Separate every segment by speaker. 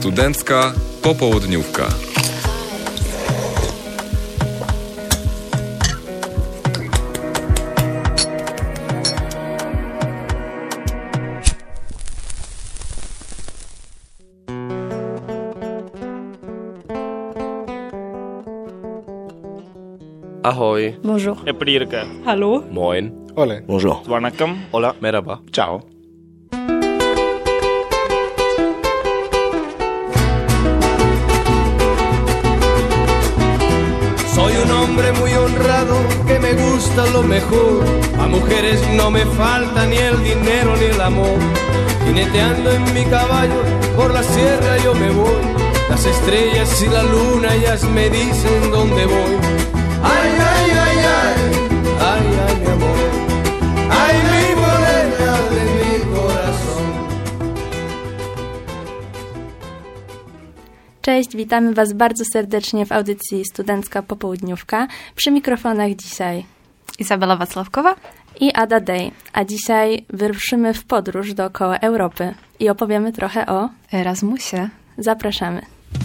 Speaker 1: Studencka popołudniówka.
Speaker 2: Ahoj.
Speaker 3: Bonjour.
Speaker 4: எப்படி இருக்க?
Speaker 3: Hallo.
Speaker 2: Moin.
Speaker 5: Ole.
Speaker 2: Bonjour.
Speaker 4: வணக்கம்.
Speaker 2: Hola. Merhaba.
Speaker 5: Ciao.
Speaker 6: Soy un hombre muy honrado que me gusta lo mejor. A mujeres no me falta ni el dinero ni el amor. Jineteando en mi caballo por la sierra yo me voy. Las estrellas y la luna ellas me dicen dónde voy. Ay, ay, ay, ay, ay, ay, mi amor. Ay, mi morena de mi corazón.
Speaker 3: Cześć, witamy Was bardzo serdecznie w audycji Studencka Popołudniówka. Przy mikrofonach dzisiaj
Speaker 7: Izabela Wacławkowa
Speaker 3: i Ada Day. A dzisiaj wyruszymy w podróż dookoła Europy i opowiemy trochę o
Speaker 7: Erasmusie.
Speaker 3: Zapraszamy.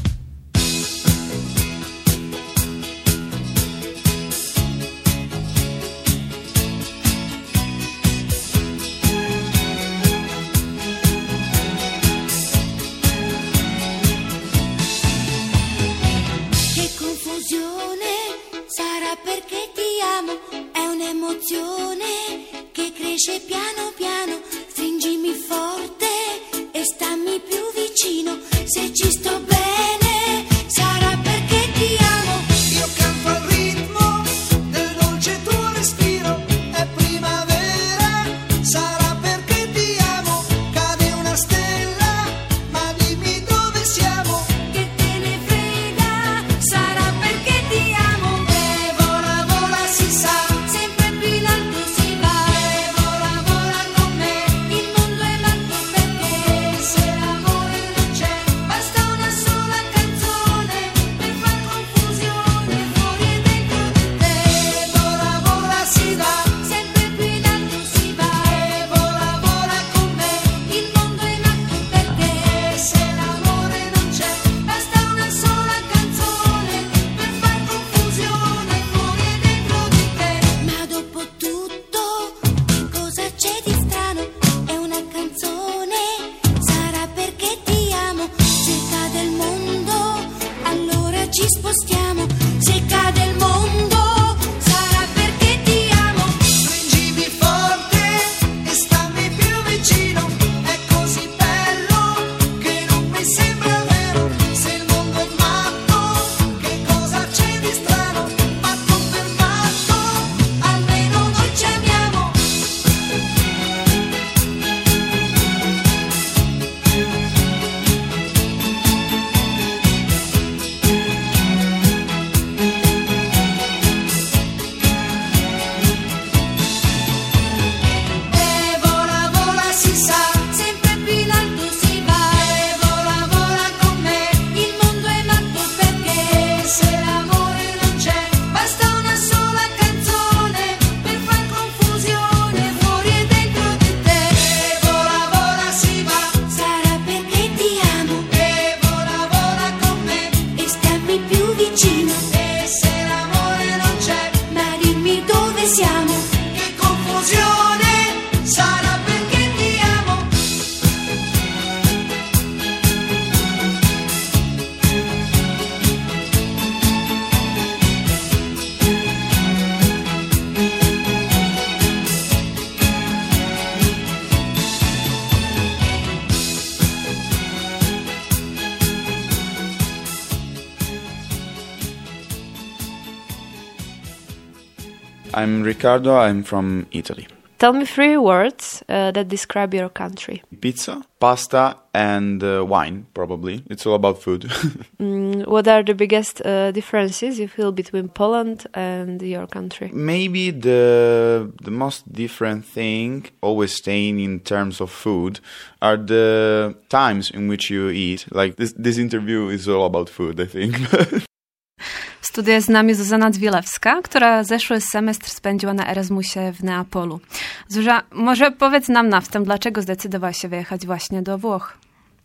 Speaker 8: Sarà perché ti amo, è un'emozione che cresce piano piano. Stringimi forte e stammi più vicino. Se ci sto bene, sarà perché ti amo. Io canto al ritmo del dolce tuo respiro. È primavera, sarà perché ti amo. Cade una stella, ma dimmi dove siamo. Che te ne frega, sarà perché ti amo.
Speaker 9: I'm Riccardo, I'm from Italy.
Speaker 7: Tell me 3 words that describe your country.
Speaker 9: Pizza, pasta, and wine, probably. It's all about food.
Speaker 7: What are the biggest differences you feel between Poland and your country?
Speaker 9: Maybe the most different thing, always staying in terms of food, are the times in which you eat. Like this interview is all about food, I think.
Speaker 7: Studiuje z nami Zuzanna Dwilewska, która zeszły semestr spędziła na Erasmusie w Neapolu. Zuzia, może powiedz nam na wstęp, dlaczego zdecydowałaś się wyjechać właśnie do Włoch?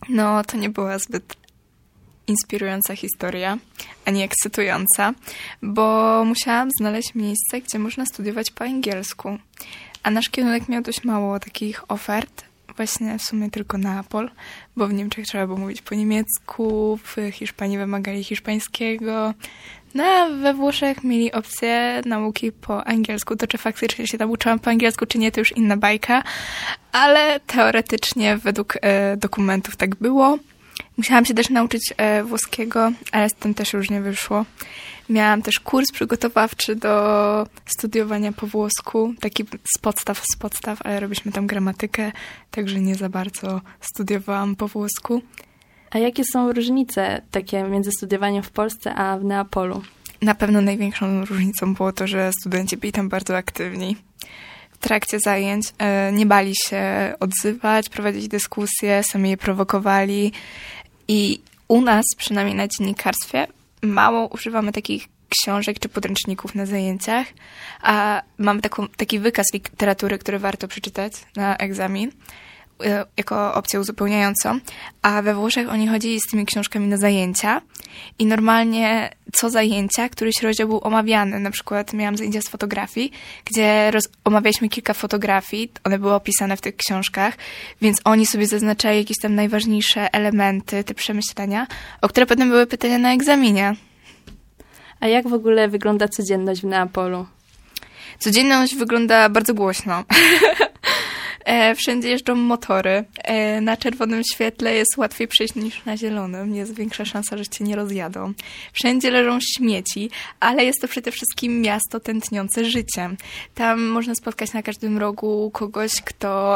Speaker 2: No, to nie była zbyt inspirująca historia, ani ekscytująca, bo musiałam znaleźć miejsce, gdzie można studiować po angielsku. A nasz kierunek miał dość mało takich ofert, właśnie w sumie tylko Neapol, bo w Niemczech trzeba było mówić po niemiecku, w Hiszpanii wymagali hiszpańskiego, no a we Włoszech mieli opcję nauki po angielsku. To czy faktycznie się tam uczyłam po angielsku, czy nie, to już inna bajka, ale teoretycznie według dokumentów tak było. Musiałam się też nauczyć włoskiego, ale z tym też już nie wyszło. Miałam też kurs przygotowawczy do studiowania po włosku, taki z podstaw, ale robiliśmy tam gramatykę, także nie za bardzo studiowałam po włosku.
Speaker 3: A jakie są różnice takie między studiowaniem w Polsce a w Neapolu?
Speaker 2: Na pewno największą różnicą było to, że studenci byli tam bardzo aktywni. W trakcie zajęć nie bali się odzywać, prowadzić dyskusje, sami je prowokowali. I u nas, przynajmniej na dziennikarstwie, mało używamy takich książek czy podręczników na zajęciach, a mamy taki wykaz literatury, który warto przeczytać na egzamin jako opcję uzupełniającą, a we Włoszech oni chodzili z tymi książkami na zajęcia i normalnie co zajęcia któryś rozdział był omawiany. Na przykład miałam zajęcia z fotografii, gdzie omawialiśmy kilka fotografii, one były opisane w tych książkach, więc oni sobie zaznaczali jakieś tam najważniejsze elementy, te przemyślenia, o które potem były pytania na egzaminie.
Speaker 3: A jak w ogóle wygląda codzienność w Neapolu?
Speaker 2: Codzienność wygląda bardzo głośno. Wszędzie jeżdżą motory. Na czerwonym świetle jest łatwiej przejść niż na zielonym. Jest większa szansa, że cię nie rozjadą. Wszędzie leżą śmieci, ale jest to przede wszystkim miasto tętniące życiem. Tam można spotkać na każdym rogu kogoś, kto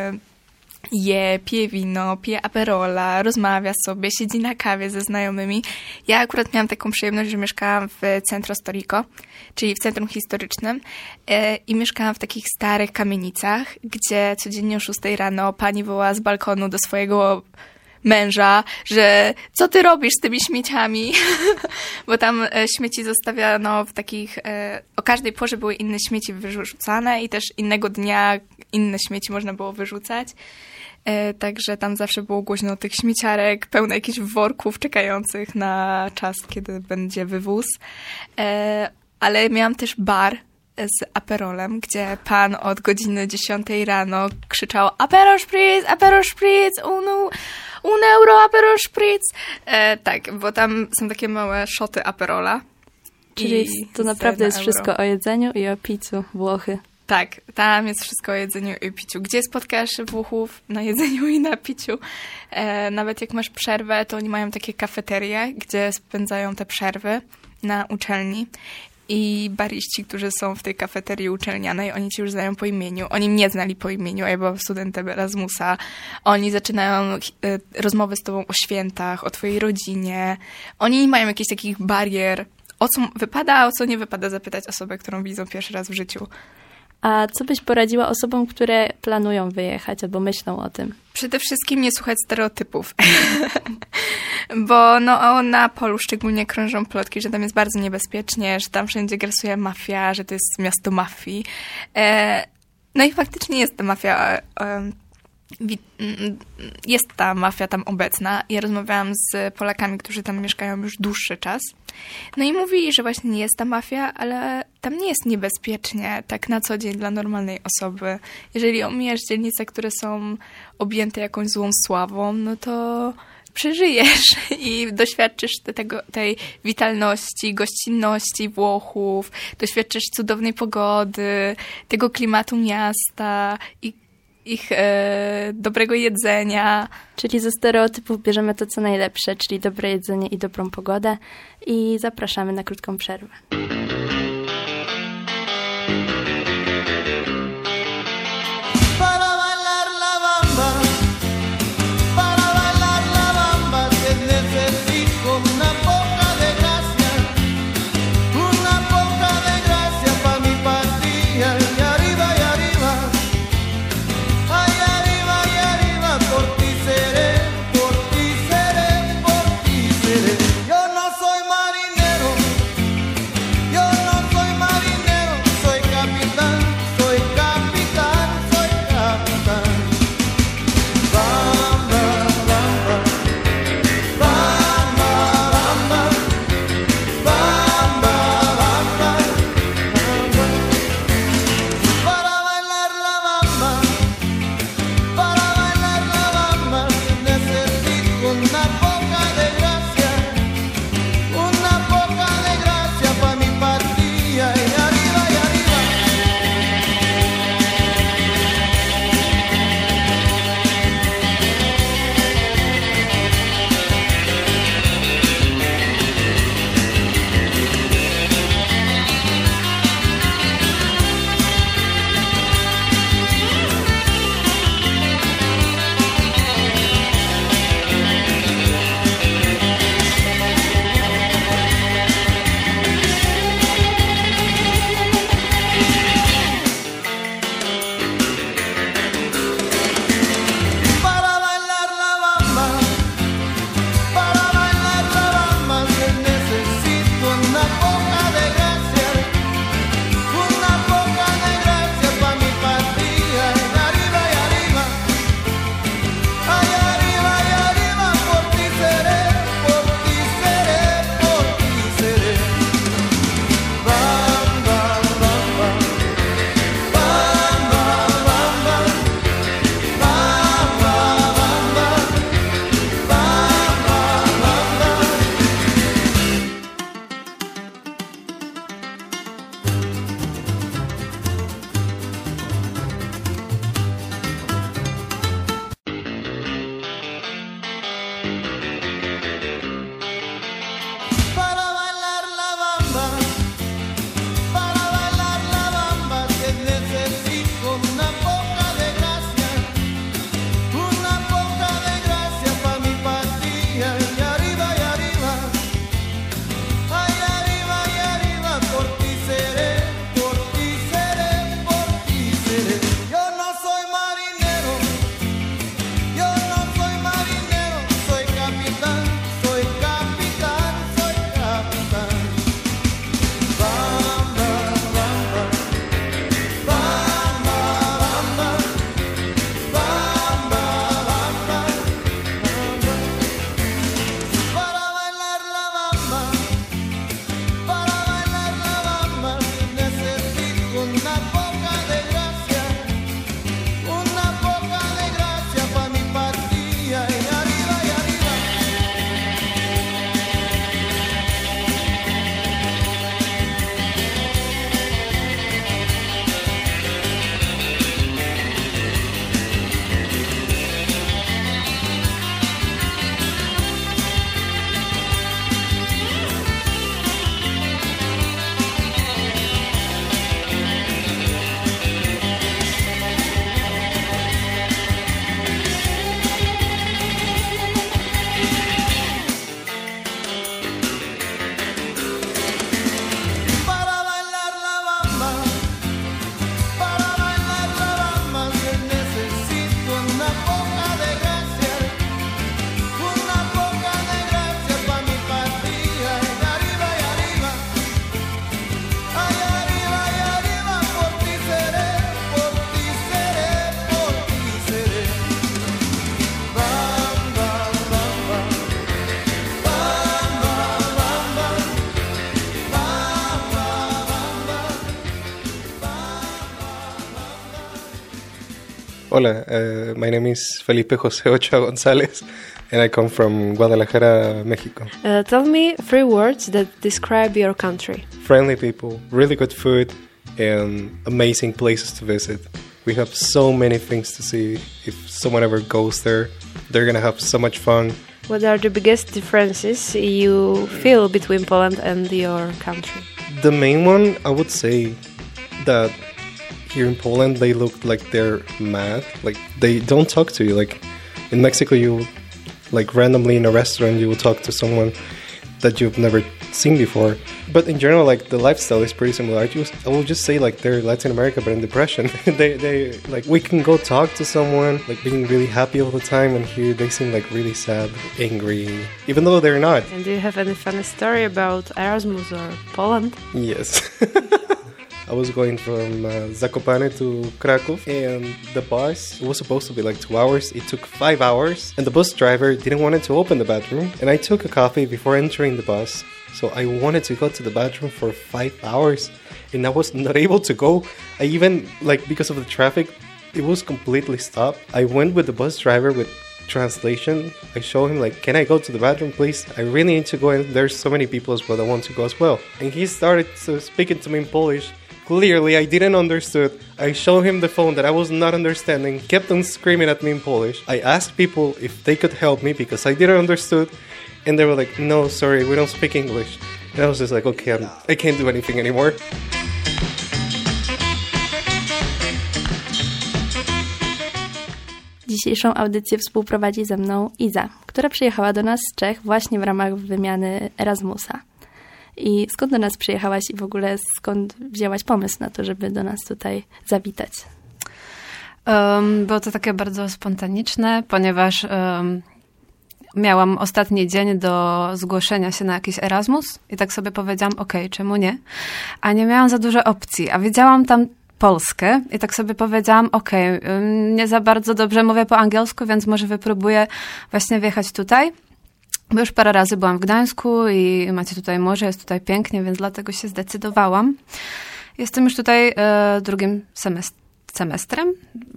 Speaker 2: pije wino, pije aperola, rozmawia sobie, siedzi na kawie ze znajomymi. Ja akurat miałam taką przyjemność, że mieszkałam w Centro Storico, czyli w centrum historycznym i mieszkałam w takich starych kamienicach, gdzie codziennie o 6 rano pani woła z balkonu do swojego męża, że co ty robisz z tymi śmieciami? Bo tam śmieci zostawiano w takich, o każdej porze były inne śmieci wyrzucane i też innego dnia inne śmieci można było wyrzucać. Także tam zawsze było głośno tych śmieciarek, pełno jakichś worków czekających na czas, kiedy będzie wywóz. Ale miałam też bar z aperolem, gdzie pan od godziny 10 rano krzyczał Aperol Spritz, un euro Aperol Spritz. Tak, bo tam są takie małe szoty aperola.
Speaker 3: Czyli to naprawdę jest wszystko o jedzeniu i o piciu, Włochy.
Speaker 2: Tak, tam jest wszystko o jedzeniu i piciu. Gdzie spotkasz Włochów? Na jedzeniu i na piciu. Nawet jak masz przerwę, to oni mają takie kafeterie, gdzie spędzają te przerwy na uczelni. I bariści, którzy są w tej kafeterii uczelnianej, oni ci już znają po imieniu. Oni mnie znali po imieniu, a ja byłam studentem Erasmusa. Oni zaczynają rozmowy z tobą o świętach, o twojej rodzinie. Oni nie mają jakichś takich barier, o co wypada, a o co nie wypada zapytać osobę, którą widzą pierwszy raz w życiu.
Speaker 3: A co byś poradziła osobom, które planują wyjechać albo myślą o tym?
Speaker 2: Przede wszystkim nie słuchać stereotypów. Bo na Polu szczególnie krążą plotki, że tam jest bardzo niebezpiecznie, że tam wszędzie grasuje mafia, że to jest miasto mafii. No i faktycznie jest ta mafia, jest ta mafia tam obecna. Ja rozmawiałam z Polakami, którzy tam mieszkają już dłuższy czas. No i mówili, że właśnie nie jest ta mafia, ale tam nie jest niebezpiecznie tak na co dzień dla normalnej osoby. Jeżeli omijasz dzielnice, które są objęte jakąś złą sławą, no to przeżyjesz i doświadczysz tej witalności, gościnności Włochów, doświadczysz cudownej pogody, tego klimatu miasta i ich dobrego jedzenia.
Speaker 3: Czyli ze stereotypów bierzemy to, co najlepsze, czyli dobre jedzenie i dobrą pogodę i zapraszamy na krótką przerwę.
Speaker 6: Yo
Speaker 4: Hola, my name is Felipe José Ochoa González, and I come from Guadalajara, Mexico.
Speaker 5: Tell me 3 words that describe your country.
Speaker 4: Friendly people, really good food, and amazing places to visit. We have so many things to see. If someone ever goes there, they're gonna have so much fun.
Speaker 5: What are the biggest differences you feel between Poland and your country?
Speaker 4: The main one, I would say that here in Poland, they look like they're mad. Like, they don't talk to you. Like, in Mexico, you, like, randomly in a restaurant, you will talk to someone that you've never seen before. But in general, like, the lifestyle is pretty similar. I will just say, like, they're Latin America, but in depression. they like, we can go talk to someone, like, being really happy all the time, and here they seem, like, really sad, angry, even though they're not.
Speaker 5: And do you have any funny story about Erasmus or Poland?
Speaker 4: Yes. I was going from Zakopane to Krakow, and the bus, it was supposed to be like 2 hours. It took 5 hours, and the bus driver didn't want to open the bathroom. And I took a coffee before entering the bus, so I wanted to go to the bathroom for 5 hours, and I was not able to go. I even, like, because of the traffic, it was completely stopped. I went with the bus driver with translation. I showed him, like, can I go to the bathroom, please? I really need to go, and there's so many people as well that want to go as well. And he started speaking to me in Polish. Clearly, I didn't understand. I showed him the phone that I was not understanding. He kept on screaming at me in Polish. I asked people if they could help me because I didn't understand. And they were like, no, sorry, we don't speak English. And I was just like, okay, I can't do anything anymore.
Speaker 3: Dzisiejszą audycję współprowadzi ze mną Iza, która przyjechała do nas z Czech właśnie w ramach wymiany Erasmusa. I skąd do nas przyjechałaś i w ogóle skąd wzięłaś pomysł na to, żeby do nas tutaj zawitać?
Speaker 7: Było to takie bardzo spontaniczne, ponieważ miałam ostatni dzień do zgłoszenia się na jakiś Erasmus i tak sobie powiedziałam, okej, czemu nie? A nie miałam za dużo opcji, a widziałam tam Polskę i tak sobie powiedziałam, okej, nie za bardzo dobrze mówię po angielsku, więc może wypróbuję właśnie wjechać tutaj. Bo już parę razy byłam w Gdańsku i macie tutaj morze, jest tutaj pięknie, więc dlatego się zdecydowałam. Jestem już tutaj drugim semestrem.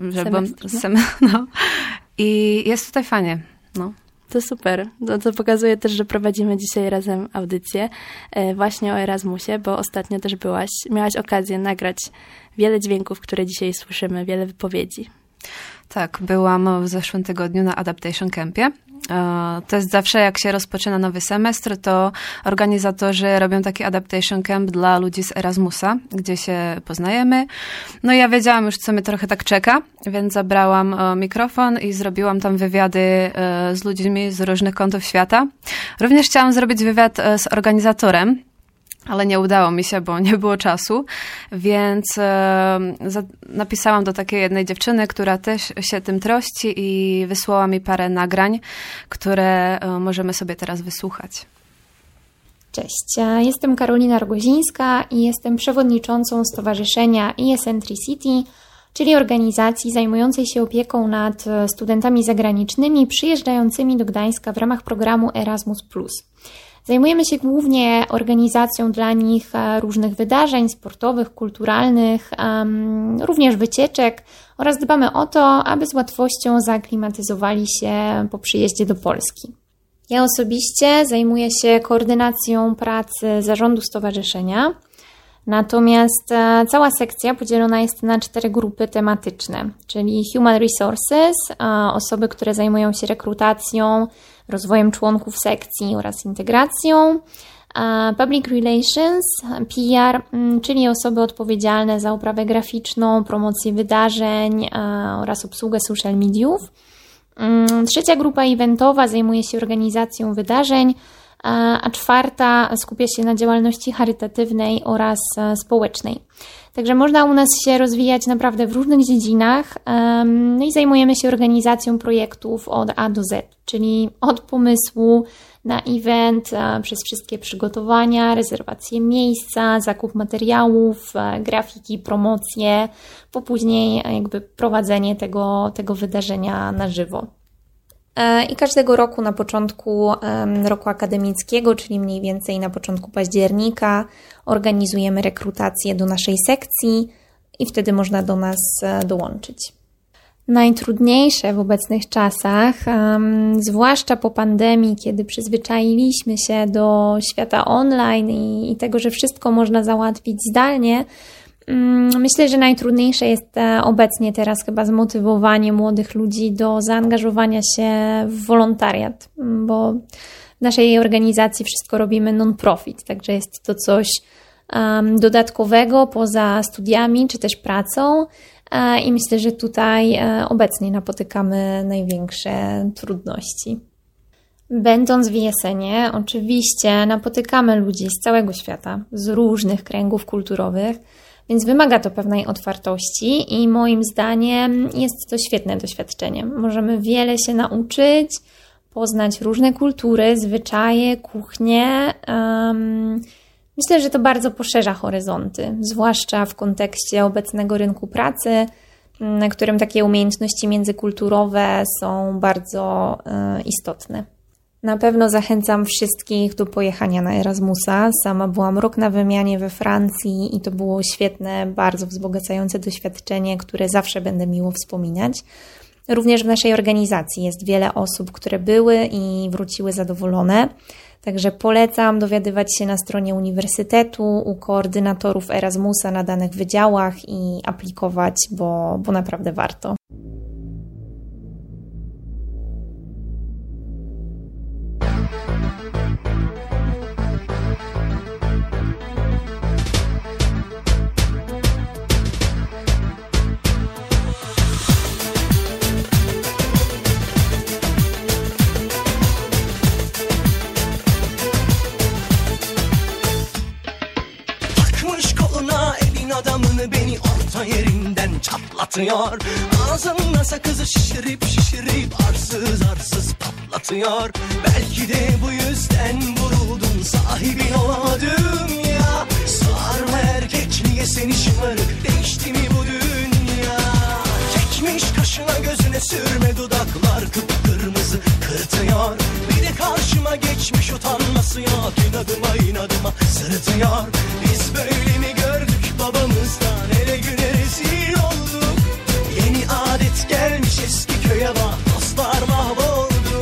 Speaker 7: No. I jest tutaj fajnie. No.
Speaker 3: To super. To pokazuje też, że prowadzimy dzisiaj razem audycję właśnie o Erasmusie, bo ostatnio też miałaś okazję nagrać wiele dźwięków, które dzisiaj słyszymy, wiele wypowiedzi.
Speaker 7: Tak, byłam w zeszłym tygodniu na Adaptation Campie. To jest zawsze, jak się rozpoczyna nowy semestr, to organizatorzy robią taki Adaptation Camp dla ludzi z Erasmusa, gdzie się poznajemy. No i ja wiedziałam już, co mnie trochę tak czeka, więc zabrałam mikrofon i zrobiłam tam wywiady z ludźmi z różnych kątów świata. Również chciałam zrobić wywiad z organizatorem, ale nie udało mi się, bo nie było czasu, więc napisałam do takiej jednej dziewczyny, która też się tym troszczy i wysłała mi parę nagrań, które możemy sobie teraz wysłuchać.
Speaker 10: Cześć, jestem Karolina Rogozińska i jestem przewodniczącą stowarzyszenia ES-Centricity, czyli organizacji zajmującej się opieką nad studentami zagranicznymi przyjeżdżającymi do Gdańska w ramach programu Erasmus+. Zajmujemy się głównie organizacją dla nich różnych wydarzeń sportowych, kulturalnych, również wycieczek oraz dbamy o to, aby z łatwością zaaklimatyzowali się po przyjeździe do Polski. Ja osobiście zajmuję się koordynacją pracy zarządu stowarzyszenia, natomiast cała sekcja podzielona jest na 4 grupy tematyczne, czyli Human Resources, osoby, które zajmują się rekrutacją, rozwojem członków sekcji oraz integracją, Public Relations, PR, czyli osoby odpowiedzialne za oprawę graficzną, promocję wydarzeń oraz obsługę social mediów. 3. grupa eventowa zajmuje się organizacją wydarzeń, a 4. skupia się na działalności charytatywnej oraz społecznej. Także można u nas się rozwijać naprawdę w różnych dziedzinach, no i zajmujemy się organizacją projektów od A do Z, czyli od pomysłu na event, przez wszystkie przygotowania, rezerwację miejsca, zakup materiałów, grafiki, promocje, po później jakby prowadzenie tego wydarzenia na żywo. I każdego roku na początku roku akademickiego, czyli mniej więcej na początku października, organizujemy rekrutację do naszej sekcji i wtedy można do nas dołączyć. Najtrudniejsze w obecnych czasach, zwłaszcza po pandemii, kiedy przyzwyczailiśmy się do świata online i tego, że wszystko można załatwić zdalnie, myślę, że najtrudniejsze jest obecnie teraz chyba zmotywowanie młodych ludzi do zaangażowania się w wolontariat, bo w naszej organizacji wszystko robimy non-profit, także jest to coś dodatkowego poza studiami czy też pracą i myślę, że tutaj obecnie napotykamy największe trudności. Będąc w Jesenie, oczywiście napotykamy ludzi z całego świata, z różnych kręgów kulturowych, więc wymaga to pewnej otwartości i moim zdaniem jest to świetne doświadczenie. Możemy wiele się nauczyć, poznać różne kultury, zwyczaje, kuchnie. Myślę, że to bardzo poszerza horyzonty, zwłaszcza w kontekście obecnego rynku pracy, na którym takie umiejętności międzykulturowe są bardzo istotne. Na pewno zachęcam wszystkich do pojechania na Erasmusa. Sama byłam rok na wymianie we Francji i to było świetne, bardzo wzbogacające doświadczenie, które zawsze będę miło wspominać. Również w naszej organizacji jest wiele osób, które były i wróciły zadowolone. Także polecam dowiadywać się na stronie uniwersytetu, u koordynatorów Erasmusa na danych wydziałach i aplikować, bo naprawdę warto.
Speaker 6: Beni orta yerinden çatlatıyor. Ağzımda sakızı şişirip arsız arsız patlatıyor. Belki de bu yüzden vuruldum, sahibin olamadım ya. Sığar mı erkekliğe seni şımarık, değişti mi bu dünya? Çekmiş kaşına gözüne sürme, dudaklar kıpkırmızı kırtıyor. Bir de karşıma geçmiş utanması yok, inadıma sırıtıyor. Biz böyle mi gördük babamızdan, ele güne rezil olduk. Yeni adet gelmiş eski köye bak, dostlar mahvoldu.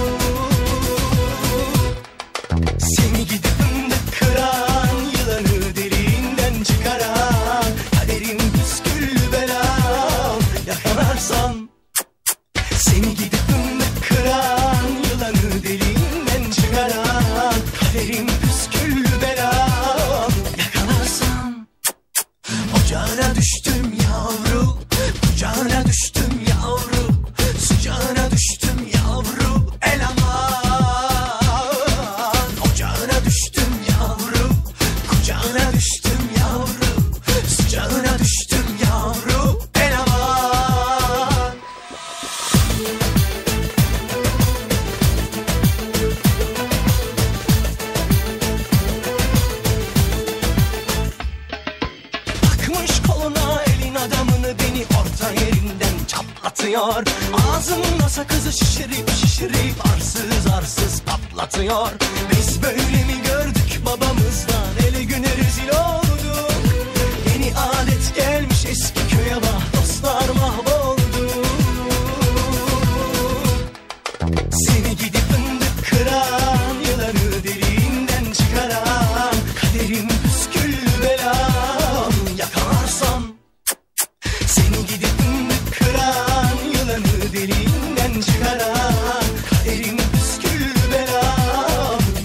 Speaker 6: Seni gidip fındık kıran, yılanı deliğinden çıkaran, kaderim püsküllü belam, yakalarsan. Seni gidip fındık kıran, yılanı deliğinden çıkaran, kaderim püsküllü belam, yakalarsan. Ocağına düştüm yavru, kucağına düştüm yavru, sıcağına düştüm yavru, el aman. Ocağına düştüm yavru, kucağına düştüm yavru, sıcağına düştüm yavru, el aman. Takmış koluna elin adamını, beni orta yerinden çatlatıyor. Ağzımda sakızı şişirip arsız arsız patlatıyor. Biz böyle mi gördük babamızdan, ele güne rezil olduk. Yeni adet gelmiş eski köye bak, dostlar mahvoldu. Seni gidip fındık kıran, yılanı deliğinden çıkaran, kaderim püsküllü belam, yakalarsan. Seni gidip fındık kıran, yılanı deliğinden çıkaran, kaderim püsküllü belam,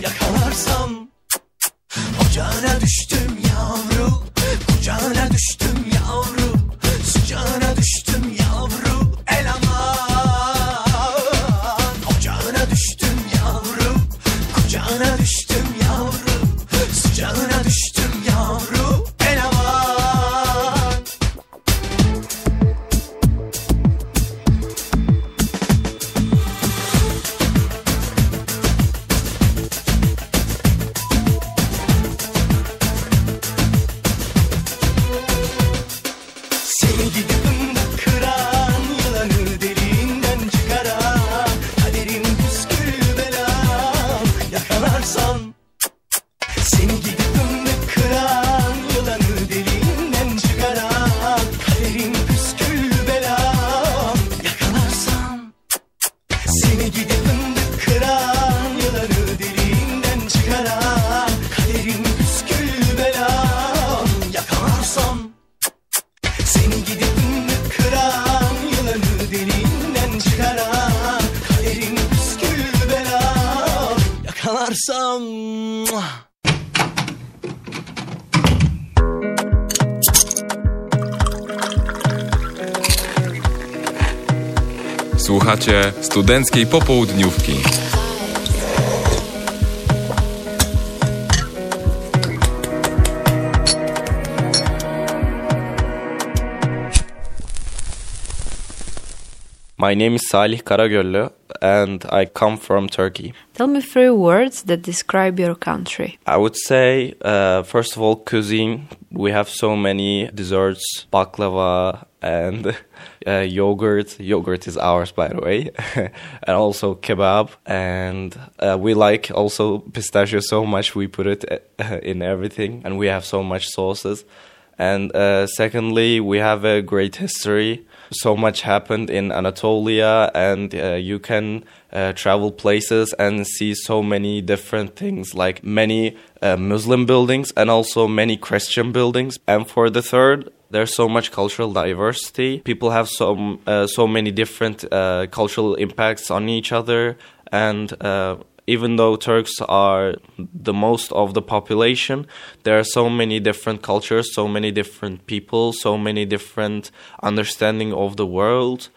Speaker 6: Seni gidip fındık kıran, yılanı deliğinden çıkaran, kaderin püskül belam yakalarsam. Seni gidip fındık kıran, yılanı deliğinden çıkaran, kaderin püskül belam yakalarsam.
Speaker 1: Słuchacie Studenckiej Popołudniówki.
Speaker 11: My name is Salih Karagöllü and I come from Turkey.
Speaker 5: Tell me 3 words that describe your country.
Speaker 11: I would say, first of all, cuisine. We have so many desserts, baklava and yogurt. Yogurt is ours, by the way. And also kebab. And we like also pistachio so much we put it in everything. And we have so much sauces. And secondly, we have a great history. So much happened in Anatolia, and you can travel places and see so many different things, like many Muslim buildings and also many Christian buildings. And for the third, there's so much cultural diversity. People have so many different cultural impacts on each other, and even though Turks are the most of the population, there are so many different cultures, so many different people, so many different understanding of the world.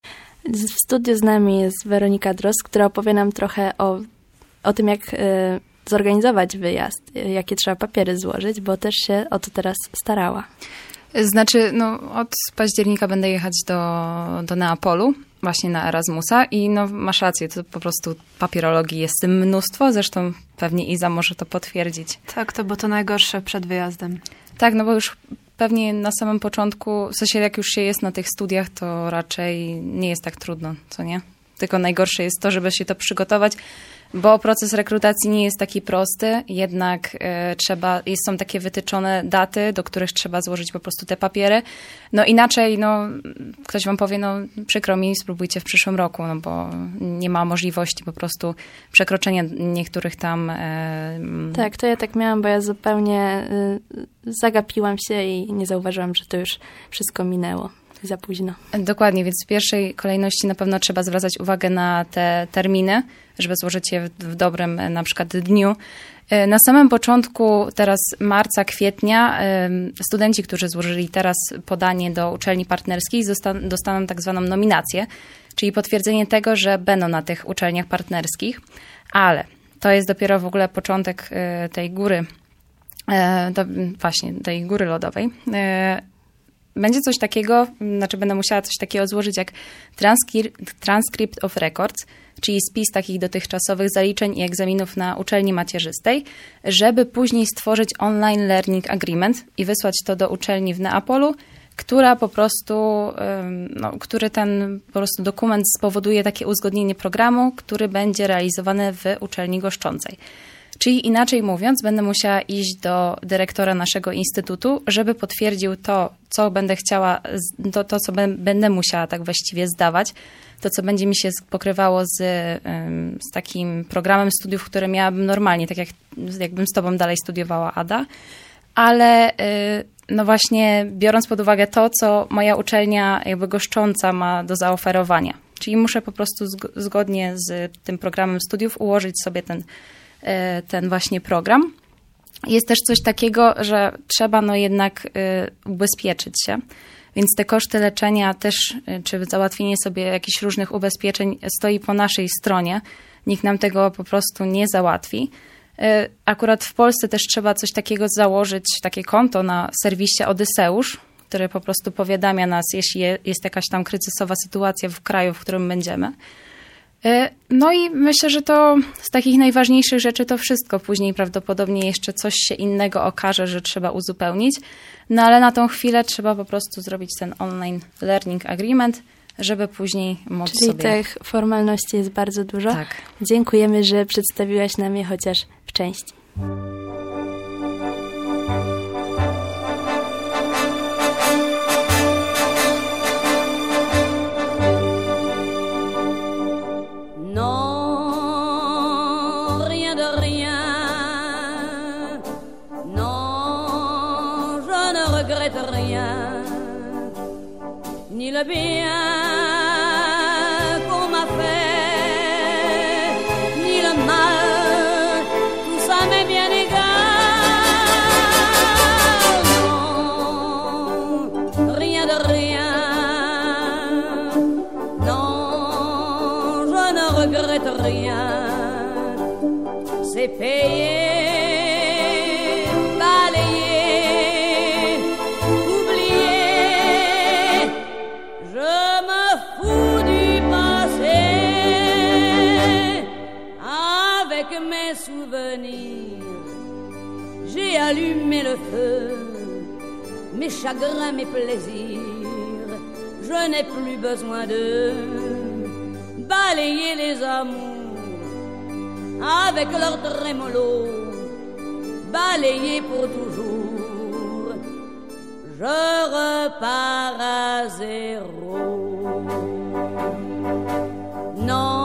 Speaker 3: W studiu z nami jest Weronika Drozd, która opowie nam trochę o tym, jak zorganizować wyjazd, jakie trzeba papiery złożyć, bo też się o to teraz starała.
Speaker 7: Znaczy, od października będę jechać do Neapolu, właśnie na Erasmusa i masz rację, to po prostu papierologii jest tym mnóstwo, zresztą pewnie Iza może to potwierdzić.
Speaker 5: Tak, bo to najgorsze przed wyjazdem.
Speaker 7: Tak, bo już pewnie na samym początku, w sensie jak już się jest na tych studiach, to raczej nie jest tak trudno, co nie? Tylko najgorsze jest to, żeby się to przygotować, bo proces rekrutacji nie jest taki prosty, jednak są takie wytyczone daty, do których trzeba złożyć po prostu te papiery. Inaczej, ktoś wam powie, przykro mi, spróbujcie w przyszłym roku, bo nie ma możliwości po prostu przekroczenia niektórych tam...
Speaker 3: Tak, to ja tak miałam, bo ja zupełnie zagapiłam się i nie zauważyłam, że to już wszystko minęło. Za późno.
Speaker 7: Dokładnie, więc w pierwszej kolejności na pewno trzeba zwracać uwagę na te terminy, żeby złożyć je w dobrym na przykład dniu. Na samym początku teraz marca, kwietnia studenci, którzy złożyli teraz podanie do uczelni partnerskich, dostaną tak zwaną nominację, czyli potwierdzenie tego, że będą na tych uczelniach partnerskich, ale to jest dopiero w ogóle początek tej góry, właśnie tej góry lodowej. Będzie coś takiego, będę musiała coś takiego złożyć jak Transcript of Records, czyli spis takich dotychczasowych zaliczeń i egzaminów na uczelni macierzystej, żeby później stworzyć online learning agreement i wysłać to do uczelni w Neapolu, która który ten po prostu dokument spowoduje takie uzgodnienie programu, który będzie realizowany w uczelni goszczącej. Czyli inaczej mówiąc, będę musiała iść do dyrektora naszego instytutu, żeby potwierdził to, co będę chciała, to co będę musiała tak właściwie zdawać, to co będzie mi się pokrywało z takim programem studiów, które miałabym normalnie, tak jakbym z tobą dalej studiowała, Ada. Ale właśnie biorąc pod uwagę to, co moja uczelnia jakby goszcząca ma do zaoferowania. Czyli muszę po prostu zgodnie z tym programem studiów ułożyć sobie ten właśnie program. Jest też coś takiego, że trzeba jednak ubezpieczyć się, więc te koszty leczenia też, czy załatwienie sobie jakichś różnych ubezpieczeń stoi po naszej stronie. Nikt nam tego po prostu nie załatwi. Akurat w Polsce też trzeba coś takiego założyć, takie konto na serwisie Odyseusz, który po prostu powiadamia nas, jeśli jest jakaś tam kryzysowa sytuacja w kraju, w którym będziemy. I myślę, że to z takich najważniejszych rzeczy to wszystko. Później prawdopodobnie jeszcze coś się innego okaże, że trzeba uzupełnić. Ale na tą chwilę trzeba po prostu zrobić ten online learning agreement, żeby później móc
Speaker 3: Czyli
Speaker 7: sobie...
Speaker 3: tych formalności jest bardzo dużo.
Speaker 7: Tak.
Speaker 3: Dziękujemy, że przedstawiłaś nam je chociaż w części.
Speaker 12: Non, rien de rien. Non, je ne regrette rien. Ni le bien qu'on m'a fait, ni le mal, tout ça m'est bien égal. Non, rien de rien. Non, je ne regrette rien. C'est payé. J'ai allumé le feu, mes chagrins, mes plaisirs. Je n'ai plus besoin de balayer les amours avec leur trémolo, balayer pour toujours. Je repars à zéro. Non,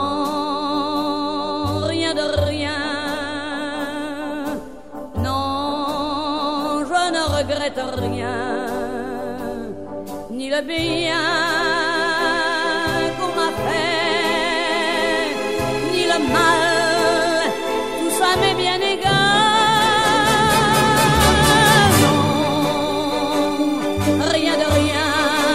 Speaker 12: rien de rien. Je ne regrette rien, ni le bien qu'on m'a fait, ni le mal, tout ça m'est bien égal. Non, rien de rien.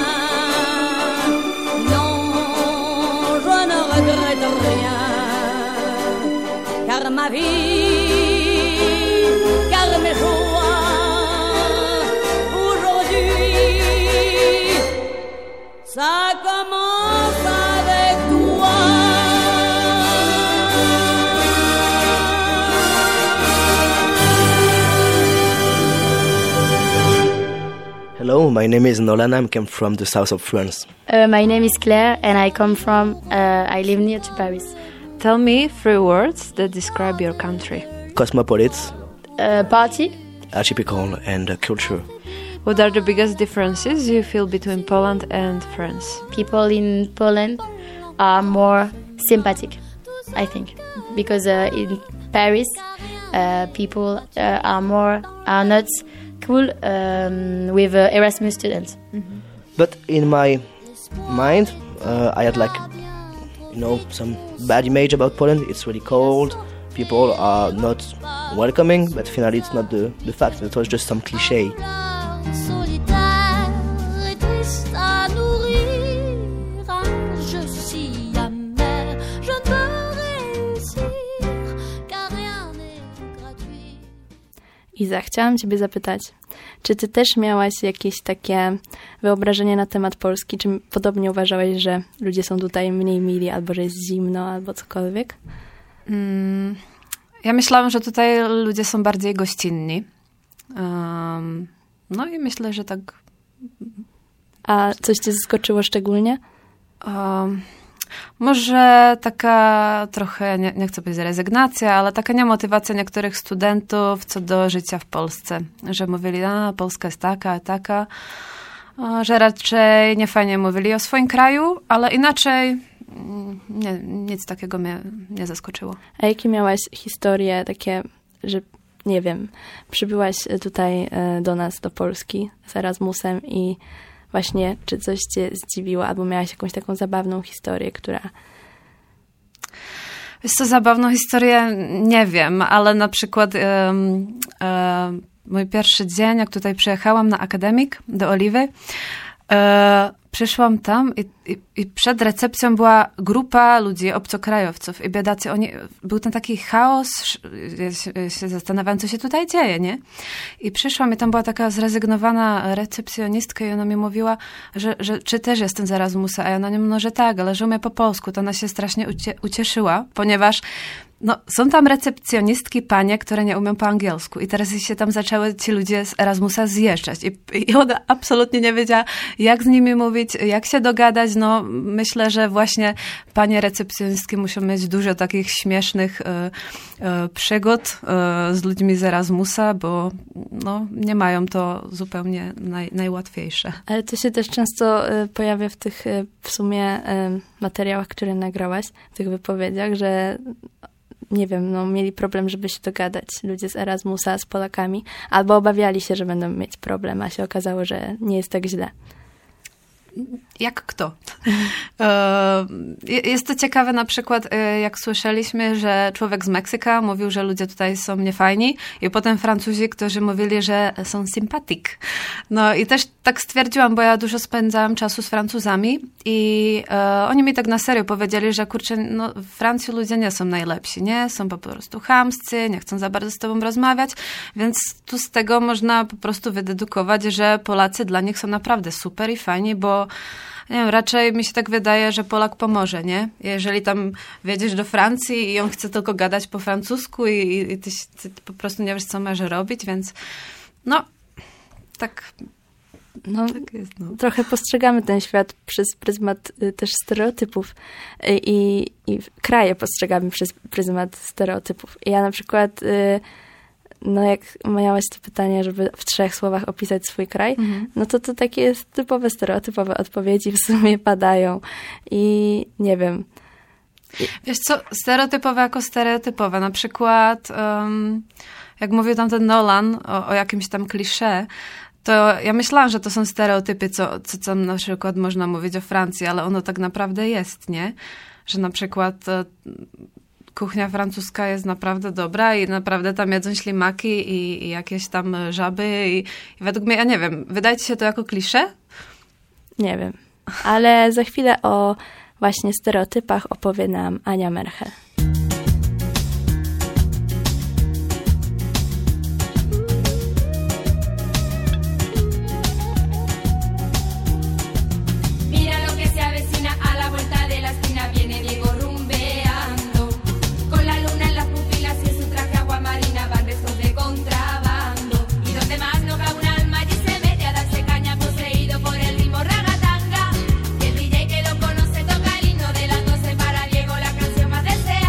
Speaker 12: Non, je ne regrette rien, car ma vie, car mes jours, ça commence avec toi.
Speaker 13: Hello, my name is Nolan. I come from the south of France.
Speaker 3: My name is Claire and I come from, I live near to Paris.
Speaker 5: Tell me 3 words that describe your country.
Speaker 13: Cosmopolitan,
Speaker 3: Party.
Speaker 13: atypical, and culture.
Speaker 5: What are the biggest differences you feel between Poland and France?
Speaker 3: People in Poland are more sympathetic, I think, because in Paris, people are not cool with Erasmus students.
Speaker 13: Mm-hmm. But in my mind, I had some bad image about Poland. It's really cold. People are not welcoming, but finally it's not the fact. It was just some cliche.
Speaker 3: Iza, chciałam Ciebie zapytać, czy Ty też miałaś jakieś takie wyobrażenie na temat Polski? Czy podobnie uważałeś, że ludzie są tutaj mniej mili, albo że jest zimno, albo cokolwiek?
Speaker 7: Ja myślałam, że tutaj ludzie są bardziej gościnni. No i myślę, że tak.
Speaker 3: A coś Cię zaskoczyło szczególnie?
Speaker 7: Może taka trochę, nie chcę powiedzieć rezygnacja, ale taka niemotywacja niektórych studentów co do życia w Polsce. Że mówili, Polska jest taka, że raczej nie fajnie mówili o swoim kraju, ale inaczej nic takiego mnie nie zaskoczyło.
Speaker 3: A jakie miałaś historie takie, że nie wiem, przybyłaś tutaj do nas, do Polski z Erasmusem i właśnie, czy coś Cię zdziwiło, albo miałaś jakąś taką zabawną historię, która...
Speaker 7: Wiesz co, zabawną historię nie wiem, ale na przykład mój pierwszy dzień, jak tutaj przyjechałam na akademik do Oliwy, przyszłam tam i przed recepcją była grupa ludzi, obcokrajowców i biedacy. Był ten taki chaos, ja się zastanawiałam, co się tutaj dzieje, nie? I przyszłam i tam była taka zrezygnowana recepcjonistka i ona mi mówiła, że czy też jestem z Erasmusa, a ja na nią, że tak, ale że umie po polsku. To ona się strasznie ucieszyła, ponieważ No, są tam recepcjonistki, panie, które nie umią po angielsku i teraz się tam zaczęły ci ludzie z Erasmusa zjeżdżać i ona absolutnie nie wiedziała, jak z nimi mówić, jak się dogadać. No, myślę, że właśnie panie recepcjonistki muszą mieć dużo takich śmiesznych przygód z ludźmi z Erasmusa, bo no, nie mają to zupełnie najłatwiejsze.
Speaker 3: Ale to się też często pojawia w tych w sumie materiałach, które nagrałaś, w tych wypowiedziach, że nie wiem, no mieli problem, żeby się dogadać ludzie z Erasmusa z Polakami, albo obawiali się, że będą mieć problem, a się okazało, że nie jest tak źle.
Speaker 7: Jak kto? Jest to ciekawe na przykład, jak słyszeliśmy, że człowiek z Meksyka mówił, że ludzie tutaj są niefajni i potem Francuzi, którzy mówili, że są sympatyk. No i też tak stwierdziłam, bo ja dużo spędzałam czasu z Francuzami i oni mi tak na serio powiedzieli, że kurczę, no w Francji ludzie nie są najlepsi, nie? Są po prostu chamscy, nie chcą za bardzo z tobą rozmawiać, więc tu z tego można po prostu wydedukować, że Polacy dla nich są naprawdę super i fajni, bo nie wiem, raczej mi się tak wydaje, że Polak pomoże, nie? Jeżeli tam wjedziesz do Francji i on chce tylko gadać po francusku i ty po prostu nie wiesz, co masz robić, więc no, tak...
Speaker 3: No, tak jest, no. Trochę postrzegamy ten świat przez pryzmat też stereotypów i kraje postrzegamy przez pryzmat stereotypów. I ja na przykład... No jak miałaś to pytanie, żeby w 3 słowach opisać swój kraj, no to takie jest typowe, stereotypowe odpowiedzi w sumie padają i nie wiem.
Speaker 7: Wiesz co, stereotypowe jako stereotypowe. Na przykład jak mówił tam ten Nolan o jakimś tam klisze, to ja myślałam, że to są stereotypy, co na przykład można mówić o Francji, ale ono tak naprawdę jest, nie? Że na przykład... kuchnia francuska jest naprawdę dobra i naprawdę tam jedzą ślimaki i jakieś tam żaby i według mnie, ja nie wiem, wydaje ci się to jako klisze?
Speaker 3: Nie wiem, ale za chwilę o właśnie stereotypach opowie nam Ania Merchel.
Speaker 8: Desea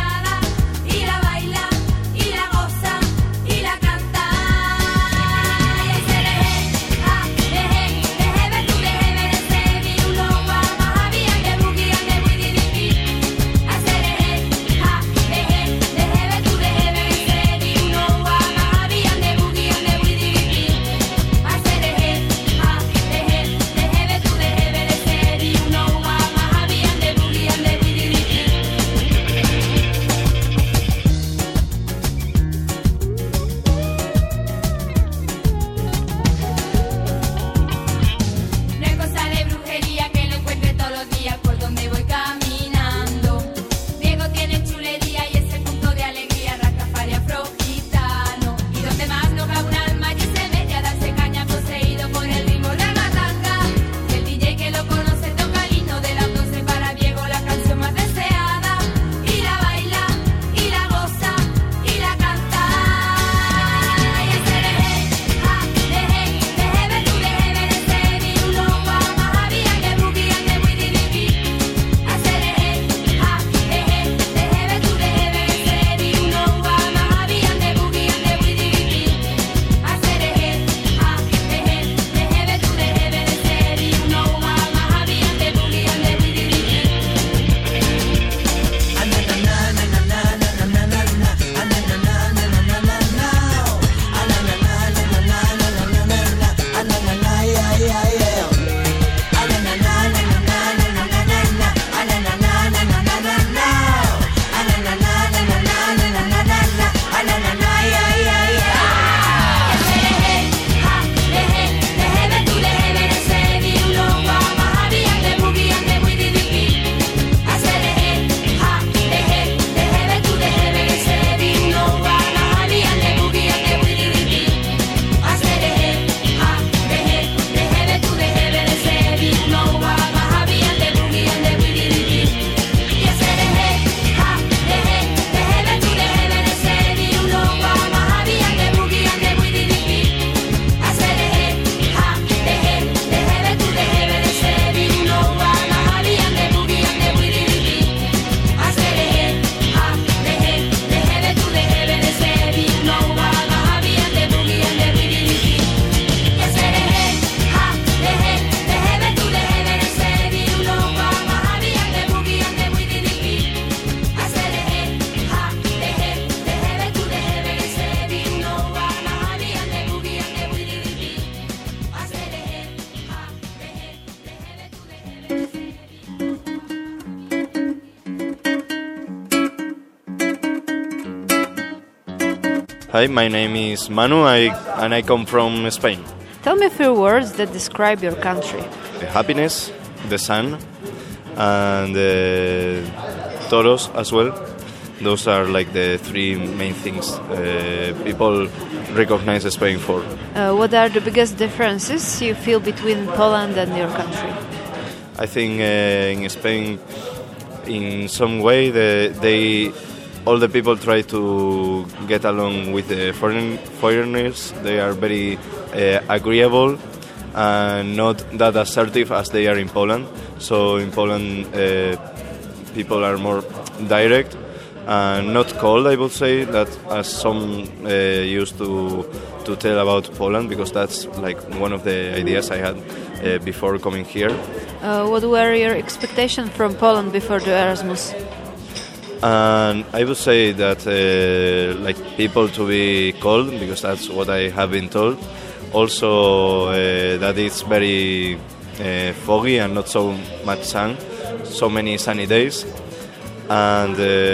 Speaker 14: Hi, my name is Manu and I come from Spain.
Speaker 5: Tell me a few words that describe your country.
Speaker 14: The happiness, the sun, and toros as well. Those are like the three main things people recognize Spain for.
Speaker 5: What are the biggest differences you feel between Poland and your country?
Speaker 14: I think in Spain, in some way, all the people try to get along with the foreigners. They are very agreeable and not that assertive as they are in Poland. So in Poland, people are more direct and not cold, I would say, that as some used to tell about Poland, because that's like one of the ideas I had before coming here.
Speaker 5: What were your expectations from Poland before the Erasmus?
Speaker 14: And I would say that like people to be cold, because that's what I have been told. Also that it's very foggy and not so much sun, so many sunny days. And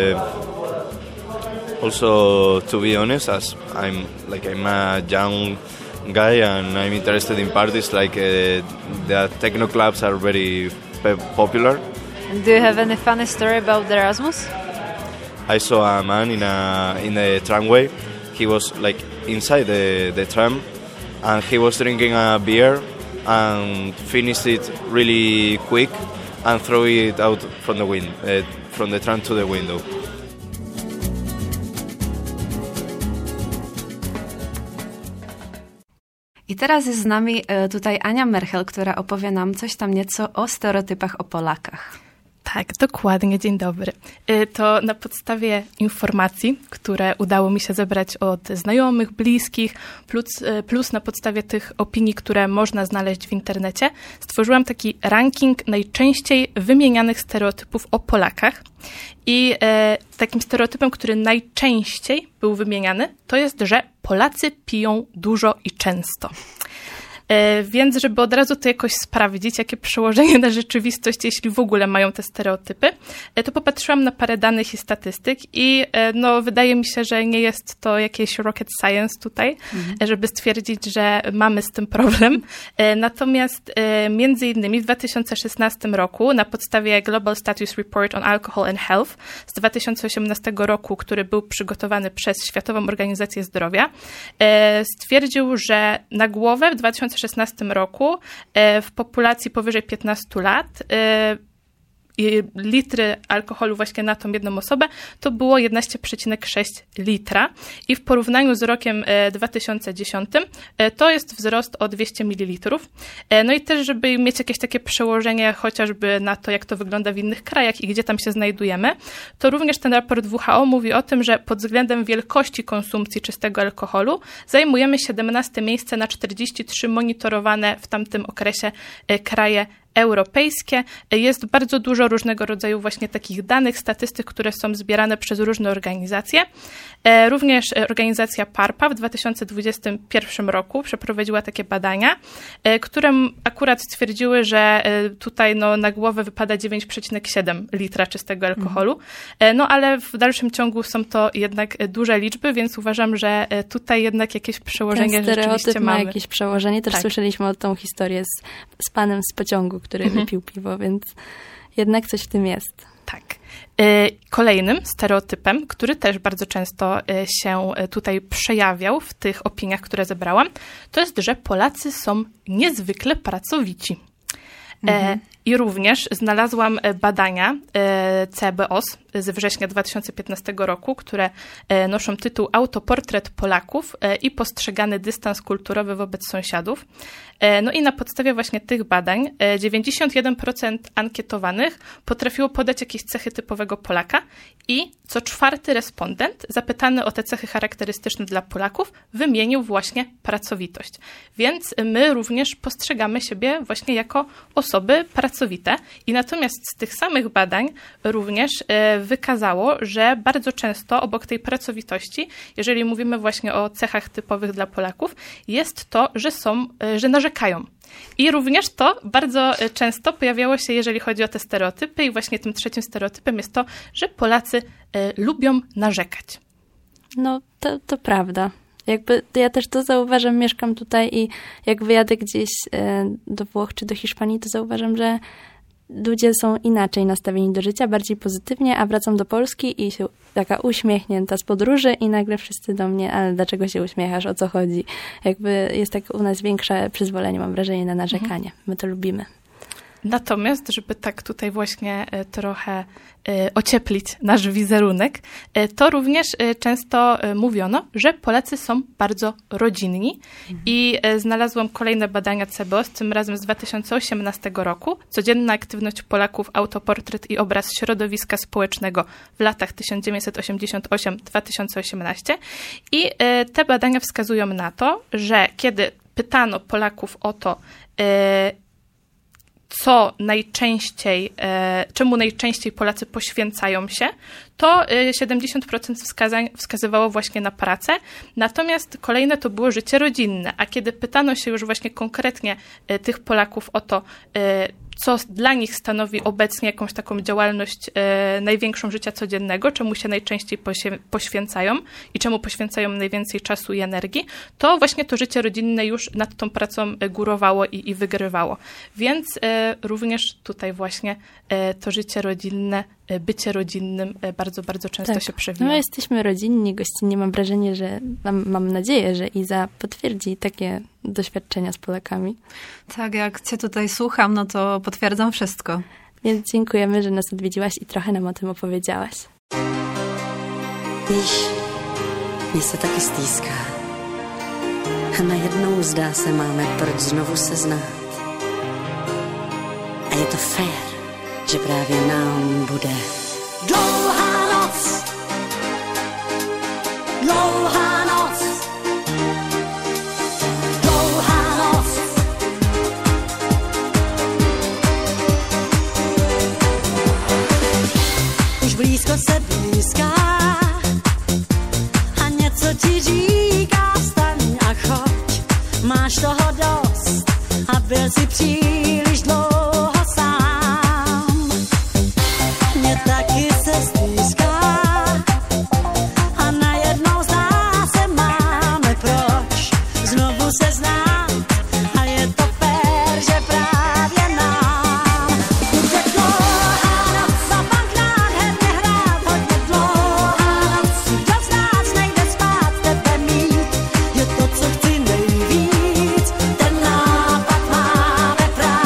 Speaker 14: also, to be honest, as I'm a young guy and I'm interested in parties, like the techno clubs are very popular.
Speaker 5: And do you have any funny story about the Erasmus?
Speaker 14: I saw a man in the tramway. He was like inside the tram, and he was drinking a beer and finished it really quick and threw it out from from the tram to the window.
Speaker 7: I teraz jest z nami tutaj Ania Merchel, która opowie nam coś tam nieco o stereotypach o Polakach.
Speaker 2: Tak, dokładnie. Dzień dobry. To na podstawie informacji, które udało mi się zebrać od znajomych, bliskich, plus na podstawie tych opinii, które można znaleźć w internecie, stworzyłam taki ranking najczęściej wymienianych stereotypów o Polakach. I takim stereotypem, który najczęściej był wymieniany, to jest, że Polacy piją dużo i często. Więc żeby od razu to jakoś sprawdzić, jakie przełożenie na rzeczywistość, jeśli w ogóle mają te stereotypy, to popatrzyłam na parę danych i statystyk i no, wydaje mi się, że nie jest to jakieś rocket science tutaj, żeby stwierdzić, że mamy z tym problem. Natomiast między innymi w 2016 roku na podstawie Global Status Report on Alcohol and Health z 2018 roku, który był przygotowany przez Światową Organizację Zdrowia, stwierdził, że na głowę w 2016 roku w populacji powyżej 15 lat litry alkoholu właśnie na tą jedną osobę to było 11,6 litra i w porównaniu z rokiem 2010 to jest wzrost o 200 ml. No i też, żeby mieć jakieś takie przełożenie chociażby na to, jak to wygląda w innych krajach i gdzie tam się znajdujemy, to również ten raport WHO mówi o tym, że pod względem wielkości konsumpcji czystego alkoholu zajmujemy 17 miejsce na 43 monitorowane w tamtym okresie kraje europejskie. Jest bardzo dużo różnego rodzaju właśnie takich danych, statystyk, które są zbierane przez różne organizacje. Również organizacja PARPA w 2021 roku przeprowadziła takie badania, które akurat stwierdziły, że tutaj na głowę wypada 9,7 litra czystego alkoholu. No ale w dalszym ciągu są to jednak duże liczby, więc uważam, że tutaj jednak jakieś przełożenie rzeczywiście mamy.
Speaker 3: Ma jakieś przełożenie. Też słyszeliśmy o tą historię z panem z pociągu, który wypił piwo, więc jednak coś w tym jest.
Speaker 2: Tak. Kolejnym stereotypem, który też bardzo często się tutaj przejawiał w tych opiniach, które zebrałam, to jest, że Polacy są niezwykle pracowici. I również znalazłam badania CBOS z września 2015 roku, które noszą tytuł Autoportret Polaków i postrzegany dystans kulturowy wobec sąsiadów. No i na podstawie właśnie tych badań 91% ankietowanych potrafiło podać jakieś cechy typowego Polaka i co czwarty respondent zapytany o te cechy charakterystyczne dla Polaków wymienił właśnie pracowitość. Więc my również postrzegamy siebie właśnie jako osoby pracowite i natomiast z tych samych badań również wykazało, że bardzo często obok tej pracowitości, jeżeli mówimy właśnie o cechach typowych dla Polaków, jest to, że narzekają. I również to bardzo często pojawiało się, jeżeli chodzi o te stereotypy i właśnie tym trzecim stereotypem jest to, że Polacy lubią narzekać.
Speaker 3: No, to prawda. Jakby ja też to zauważam, mieszkam tutaj i jak wyjadę gdzieś do Włoch czy do Hiszpanii, to zauważam, że ludzie są inaczej nastawieni do życia, bardziej pozytywnie, a wracam do Polski i się taka uśmiechnięta z podróży i nagle wszyscy do mnie, ale dlaczego się uśmiechasz, o co chodzi? Jakby jest tak u nas większe przyzwolenie, mam wrażenie, na narzekanie. My to lubimy.
Speaker 15: Natomiast, żeby tak tutaj właśnie trochę ocieplić nasz wizerunek, to również często mówiono, że Polacy są bardzo rodzinni i znalazłam kolejne badania CBOS, tym razem z 2018 roku. Codzienna aktywność Polaków, autoportret i obraz środowiska społecznego w latach 1988-2018 i te badania wskazują na to, że kiedy pytano Polaków o to, czemu najczęściej Polacy poświęcają się, to 70% wskazywało właśnie na pracę, natomiast kolejne to było życie rodzinne, a kiedy pytano się już właśnie konkretnie tych Polaków o to, co dla nich stanowi obecnie jakąś taką działalność największą życia codziennego, czemu się najczęściej poświęcają i czemu poświęcają najwięcej czasu i energii, to właśnie to życie rodzinne już nad tą pracą górowało i wygrywało. Więc również tutaj właśnie to życie rodzinne, bycie rodzinnym bardzo, bardzo często się przewija.
Speaker 3: No jesteśmy rodzinni, gościnni. Mam wrażenie, że mam nadzieję, że Iza potwierdzi takie doświadczenia z Polakami.
Speaker 7: Tak, jak cię tutaj słucham, no to potwierdzam wszystko.
Speaker 3: Więc dziękujemy, że nas odwiedziłaś i trochę nam o tym opowiedziałaś.
Speaker 16: Víš, mně se taky stýská. A najednou zdá se, máme proč znovu se znát. A je to fér, že právě nám bude dlouhá noc. Dlouhá noc. Dlouhá noc. Už blízko se blízká a něco ti říká, vstaň a choď. Máš toho dost a byl si příliš dlouho sám. Mně taky se stýská a najednou zdá se, máme proč znovu se znát a je to fér, že právě nám bude dlouhá noc a pak nádherně hrát hodně dlouhá noc. Kdo z nás nejde spát, tebe mít, je to, co chci nejvíc, ten nápad máme právě.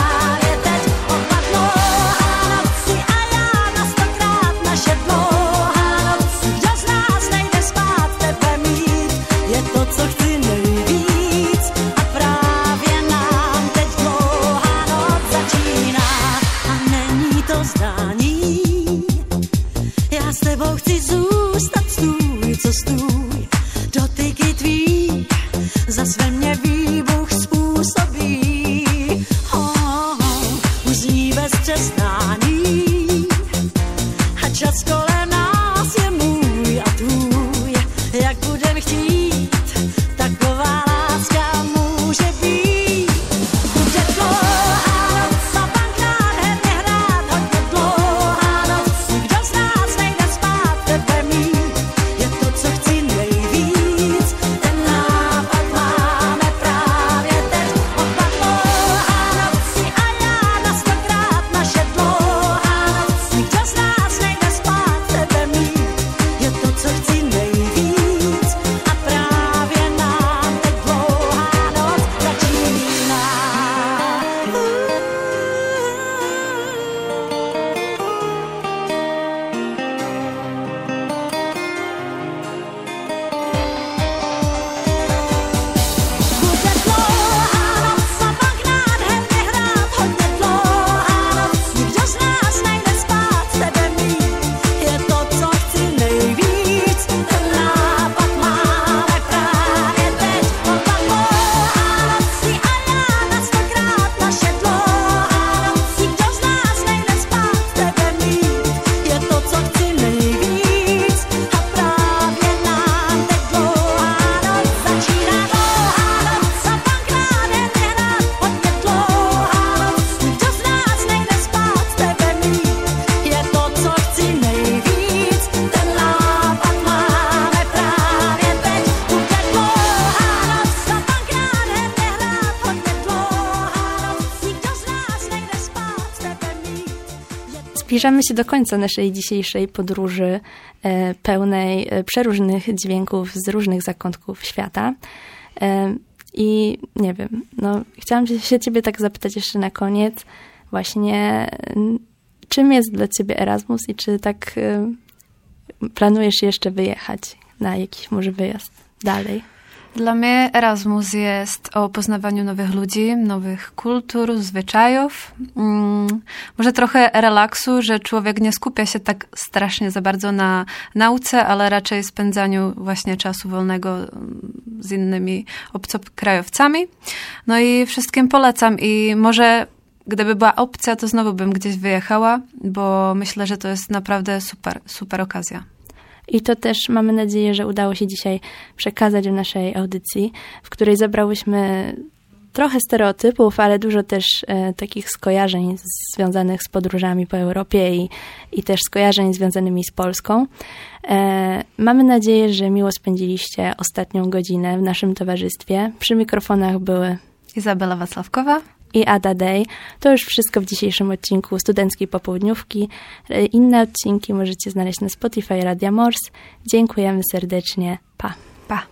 Speaker 3: Zbliżamy się do końca naszej dzisiejszej podróży pełnej przeróżnych dźwięków z różnych zakątków świata. I nie wiem, chciałam się ciebie tak zapytać jeszcze na koniec właśnie, czym jest dla ciebie Erasmus i czy tak planujesz jeszcze wyjechać na jakiś może wyjazd dalej?
Speaker 7: Dla mnie Erasmus jest o poznawaniu nowych ludzi, nowych kultur, zwyczajów. Może trochę relaksu, że człowiek nie skupia się tak strasznie za bardzo na nauce, ale raczej spędzaniu właśnie czasu wolnego z innymi obcokrajowcami. No i wszystkim polecam i może gdyby była opcja, to znowu bym gdzieś wyjechała, bo myślę, że to jest naprawdę super okazja.
Speaker 3: I to też mamy nadzieję, że udało się dzisiaj przekazać w naszej audycji, w której zebrałyśmy trochę stereotypów, ale dużo też takich skojarzeń związanych z podróżami po Europie i też skojarzeń związanymi z Polską. Mamy nadzieję, że miło spędziliście ostatnią godzinę w naszym towarzystwie. Przy mikrofonach były
Speaker 7: Izabela Wacławkowa
Speaker 3: i Ada Day. To już wszystko w dzisiejszym odcinku Studenckiej Popołudniówki. Inne odcinki możecie znaleźć na Spotify Radia Morse. Dziękujemy serdecznie. Pa.
Speaker 7: Pa.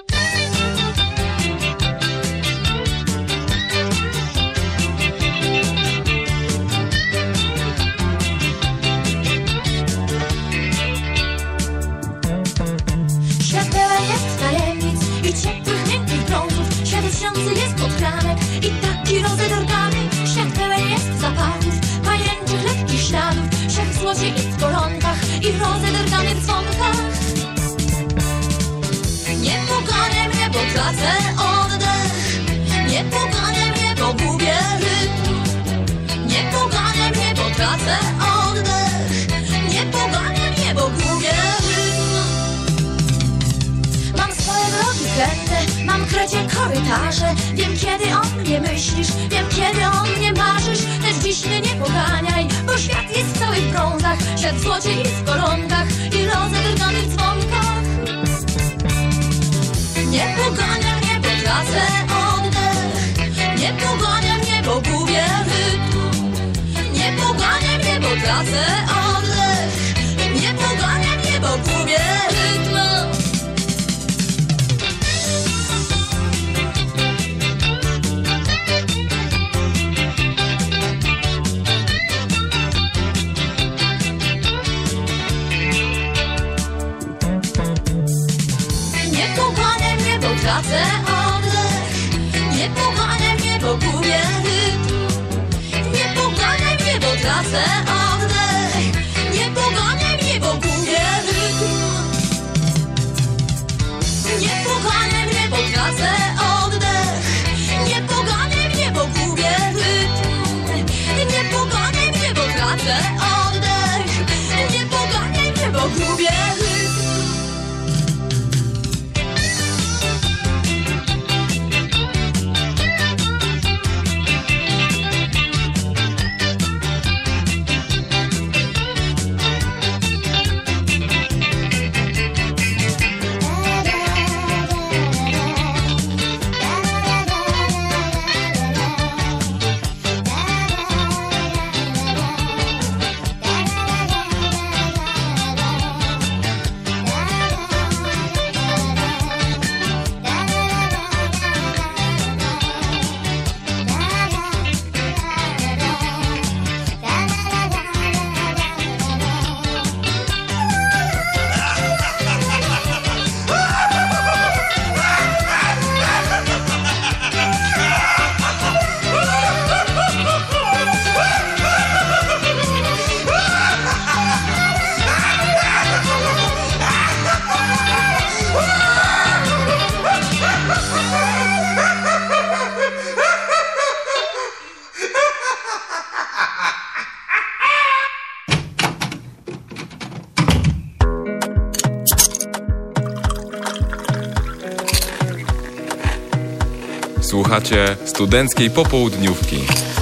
Speaker 8: Świat pełen jest tajemnic i ciepłych, miękkich brązów. Świat lśniący jest pod kranek i taki rozedorgany. Świat pełen jest zapachów, pajęczych, lekkich śladów. Świat w złocie i w koronkach i rozedorganych dzwonkach. Nie pogania mnie, bo tracę oddech. Nie pogania mnie, bo gubię rytm. Nie pogania mnie, bo tracę oddech. Nie pogania mnie, bo gubię rytm. Mam swoje drogi kręte, mam krecie korytarze. Wiem, kiedy o mnie myślisz, wiem, kiedy o mnie marzysz. Lecz dziś mnie nie poganiaj, bo świat jest cały w brązach. Świat w złocie i w koronkach i rozedrganych dzwonkach. Nie pogania mnie, bo tracę oddech. Nie pogania mnie, bo gubię rytm. Nie pogania mnie, bo tracę oddech. Nie pogania mnie, bo gubię rytm. Tracę oddech. Nie pogania mnie, bo gubię rytm. Nie pogania mnie, bo tracę oddech. Nie pogania mnie, bo gubię rytm. Nie pogania mnie, bo tracę oddech. Nie pogania mnie, bo gubię rytm. Nie pogania mnie, bo tracę oddech. Nie pogania mnie, bo gubię rytm.
Speaker 1: Słuchacie Studenckiej Popołudniówki.